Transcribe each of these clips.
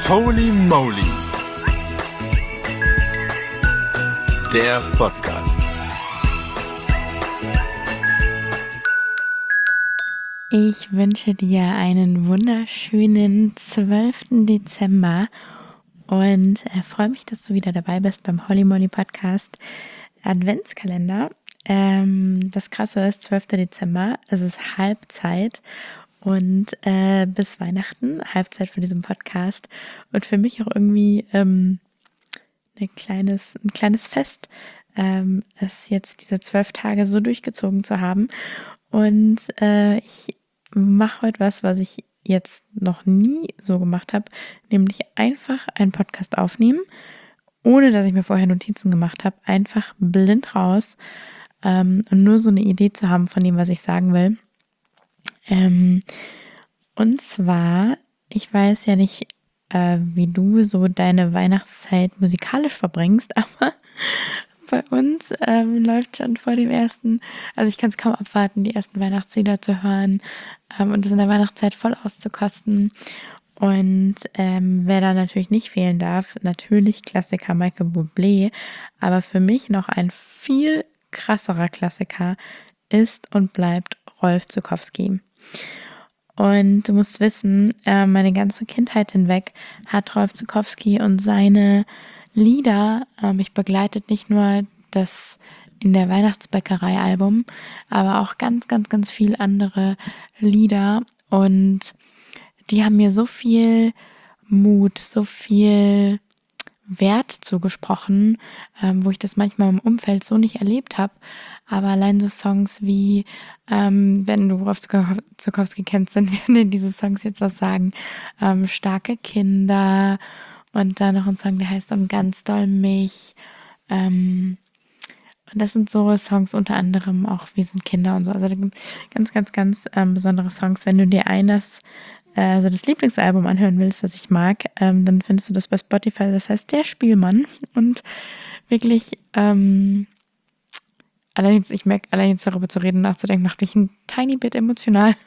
Holy Moly, der Podcast. Ich wünsche dir einen wunderschönen 12. Dezember und freue mich, dass du wieder dabei bist beim Holy Moly Podcast Adventskalender. Das Krasse ist, 12. Dezember, es ist Halbzeit und bis Weihnachten, Halbzeit von diesem Podcast und für mich auch irgendwie ein kleines Fest, es jetzt diese 12 Tage so durchgezogen zu haben. Und ich mache heute was ich jetzt noch nie so gemacht habe, nämlich einfach einen Podcast aufnehmen, ohne dass ich mir vorher Notizen gemacht habe, einfach blind raus und nur so eine Idee zu haben von dem, was ich sagen will. Und zwar, ich weiß ja nicht, wie du so deine Weihnachtszeit musikalisch verbringst, aber bei uns läuft schon vor dem ersten, also ich kann es kaum abwarten, die ersten Weihnachtslieder zu hören und das in der Weihnachtszeit voll auszukosten. Und wer da natürlich nicht fehlen darf, natürlich Klassiker Michael Bublé, aber für mich noch ein viel krasserer Klassiker ist und bleibt Rolf Zuckowski. Und du musst wissen, meine ganze Kindheit hinweg hat Rolf Zuckowski und seine Lieder mich begleitet, nicht nur das in der Weihnachtsbäckerei-Album, aber auch ganz, ganz, ganz viel andere Lieder. Und die haben mir so viel Mut, so viel Wert zugesprochen, wo ich das manchmal im Umfeld so nicht erlebt habe. Aber allein so Songs wie, wenn du Rolf Zuckowski kennst, dann werden dir diese Songs jetzt was sagen. Starke Kinder und dann noch ein Song, der heißt Und ganz doll mich. Und das sind so Songs, unter anderem auch Wir sind Kinder und so. Also da gibt ganz, ganz, ganz besondere Songs. Wenn du dir also das Lieblingsalbum anhören willst, das ich mag, dann findest du das bei Spotify. Das heißt Der Spielmann. Und wirklich, ich merke, allein jetzt darüber zu reden, nachzudenken, macht mich ein tiny bit emotional.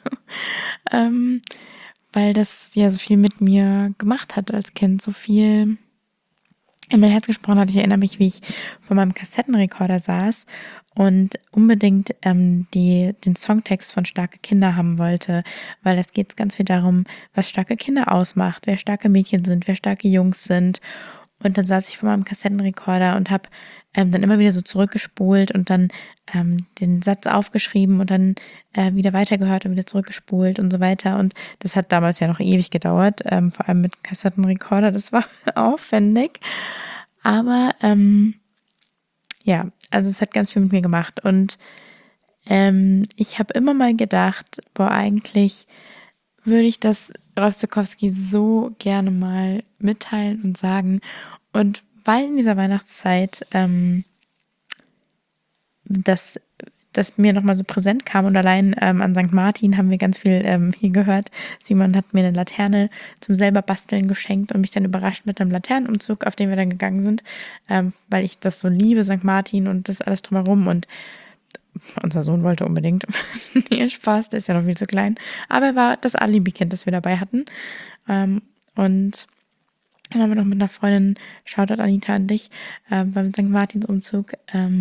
Weil das ja so viel mit mir gemacht hat als Kind, so viel in mein Herz gesprochen hat. Ich erinnere mich, wie ich vor meinem Kassettenrekorder saß und unbedingt den Songtext von Starke Kinder haben wollte, weil es geht ganz viel darum, was starke Kinder ausmacht, wer starke Mädchen sind, wer starke Jungs sind. Und dann saß ich vor meinem Kassettenrekorder und habe dann immer wieder so zurückgespult und dann den Satz aufgeschrieben und dann wieder weitergehört und wieder zurückgespult und so weiter. Und das hat damals ja noch ewig gedauert, vor allem mit Kassettenrekorder. Das war aufwendig. Aber ja, also es hat ganz viel mit mir gemacht. Und ich habe immer mal gedacht, eigentlich würde ich das Rolf Zuckowski so gerne mal mitteilen und sagen. Und weil in dieser Weihnachtszeit das mir nochmal so präsent kam und allein an St. Martin haben wir ganz viel hier gehört. Simon hat mir eine Laterne zum selber basteln geschenkt und mich dann überrascht mit einem Laternenumzug, auf den wir dann gegangen sind, weil ich das so liebe, St. Martin und das alles drumherum. Und unser Sohn wollte unbedingt. Nee, Spaß, der ist ja noch viel zu klein. Aber er war das Alibi-Kind, das wir dabei hatten. Und dann haben wir noch mit einer Freundin, Shoutout Anita an dich, beim St. Martins Umzug.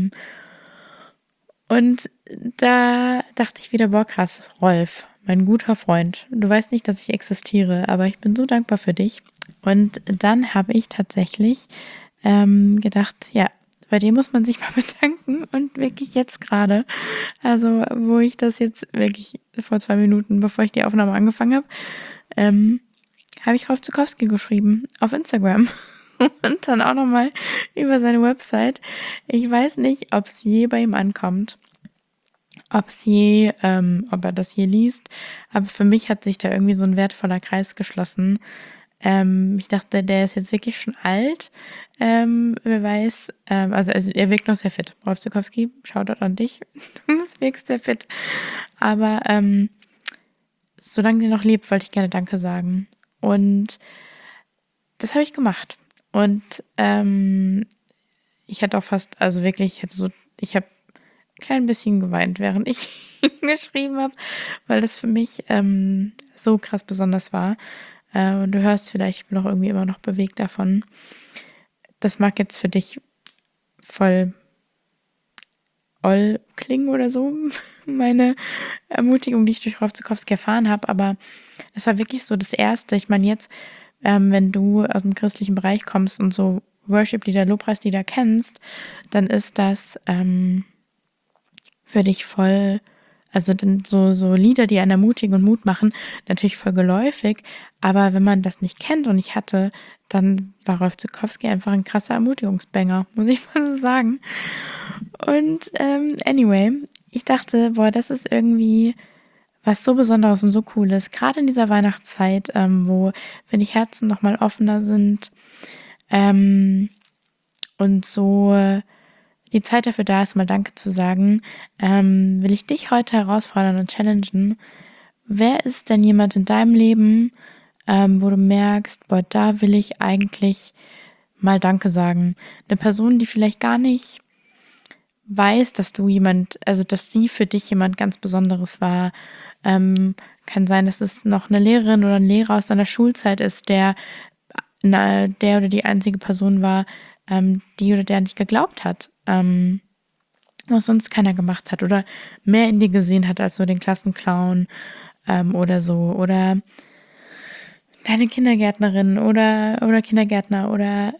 Und da dachte ich wieder, boah krass, Rolf, mein guter Freund. Du weißt nicht, dass ich existiere, aber ich bin so dankbar für dich. Und dann habe ich tatsächlich gedacht, ja, bei dem muss man sich mal bedanken und wirklich jetzt gerade, also wo ich das jetzt wirklich vor 2 Minuten, bevor ich die Aufnahme angefangen habe, habe ich Rolf Zuckowski geschrieben auf Instagram und dann auch nochmal über seine Website. Ich weiß nicht, ob es je bei ihm ankommt, ob er das je liest, aber für mich hat sich da irgendwie so ein wertvoller Kreis geschlossen. Ich dachte, der ist jetzt wirklich schon alt. Wer weiß, also er wirkt noch sehr fit. Rolf Zuckowski, Shoutout an dich. Du wirkst sehr fit. Aber solange der noch lebt, wollte ich gerne Danke sagen. Und das habe ich gemacht. Und ich hatte auch fast, also wirklich, ich habe ein klein bisschen geweint, während ich geschrieben habe, weil das für mich so krass besonders war. und du hörst vielleicht, ich bin auch irgendwie immer noch bewegt davon. Das mag jetzt für dich voll oll klingen oder so, meine Ermutigung, die ich durch Rolf Zukowski erfahren habe, aber es war wirklich so das Erste. Ich meine jetzt, wenn du aus dem christlichen Bereich kommst und so Worship-Lieder, Lobpreislieder kennst, dann ist das für dich voll, also dann so Lieder, die einen ermutigen und Mut machen, natürlich voll geläufig, aber wenn man das nicht kennt und nicht hatte, dann war Rolf Zukowski einfach ein krasser Ermutigungsbanger, muss ich mal so sagen. Und anyway, ich dachte, boah, das ist irgendwie was so Besonderes und so Cooles, gerade in dieser Weihnachtszeit, wo, wenn die Herzen nochmal offener sind und so die Zeit dafür da ist, mal Danke zu sagen, will ich dich heute herausfordern und challengen. Wer ist denn jemand in deinem Leben, wo du merkst, boah, da will ich eigentlich mal Danke sagen? Eine Person, die vielleicht gar nicht weiß, dass du jemand, also dass sie für dich jemand ganz Besonderes war. Kann sein, dass es noch eine Lehrerin oder ein Lehrer aus deiner Schulzeit ist, der oder die einzige Person war, die oder der an dich geglaubt hat, was sonst keiner gemacht hat oder mehr in dir gesehen hat als nur den Klassenclown oder so. Oder deine Kindergärtnerin oder Kindergärtner oder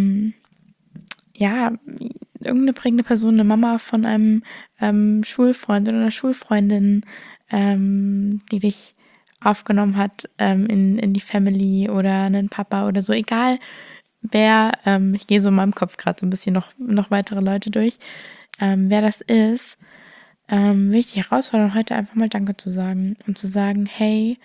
ja, irgendeine prägende Person, eine Mama von einem Schulfreund oder einer Schulfreundin, die dich aufgenommen hat in die Family oder einen Papa oder so, egal wer, ich gehe so in meinem Kopf gerade so ein bisschen noch weitere Leute durch, wer das ist, will ich dich herausfordern, heute einfach mal Danke zu sagen und zu sagen, hey,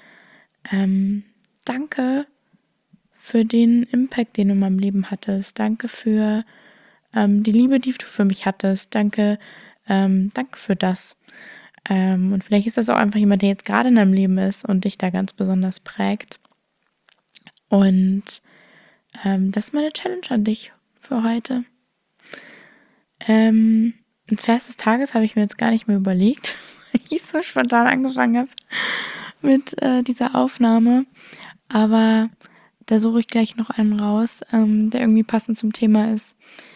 danke für den Impact, den du in meinem Leben hattest, danke für die Liebe, die du für mich hattest, danke für das. Und vielleicht ist das auch einfach jemand, der jetzt gerade in deinem Leben ist und dich da ganz besonders prägt. Und das ist meine Challenge an dich für heute. Ein Vers des Tages habe ich mir jetzt gar nicht mehr überlegt, weil ich so spontan angefangen habe mit dieser Aufnahme. Aber da suche ich gleich noch einen raus, der irgendwie passend zum Thema ist.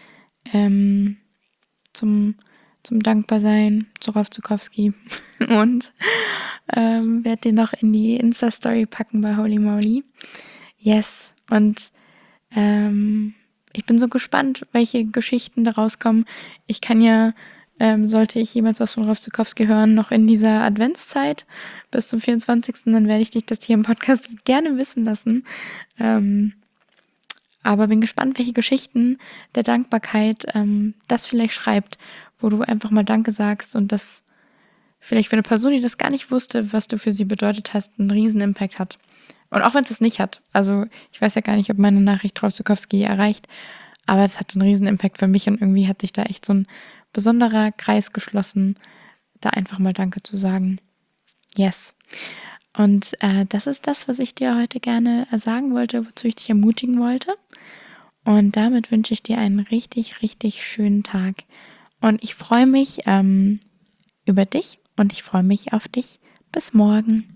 Zum Dankbarsein zu Rolf Zukowski und werde den noch in die Insta-Story packen bei Holy Moly. Yes, und ich bin so gespannt, welche Geschichten daraus kommen. Ich kann ja, sollte ich jemals was von Rolf Zukowski hören, noch in dieser Adventszeit bis zum 24., dann werde ich dich das hier im Podcast gerne wissen lassen. Aber bin gespannt, welche Geschichten der Dankbarkeit das vielleicht schreibt, wo du einfach mal Danke sagst und das vielleicht für eine Person, die das gar nicht wusste, was du für sie bedeutet hast, einen riesen Impact hat. Und auch wenn es nicht hat, also ich weiß ja gar nicht, ob meine Nachricht Rolf Zukowski erreicht, aber es hat einen riesen Impact für mich und irgendwie hat sich da echt so ein besonderer Kreis geschlossen, da einfach mal Danke zu sagen. Yes. Und das ist das, was ich dir heute gerne sagen wollte, wozu ich dich ermutigen wollte. Und damit wünsche ich dir einen richtig, richtig schönen Tag. Und ich freue mich über dich und ich freue mich auf dich. Bis morgen.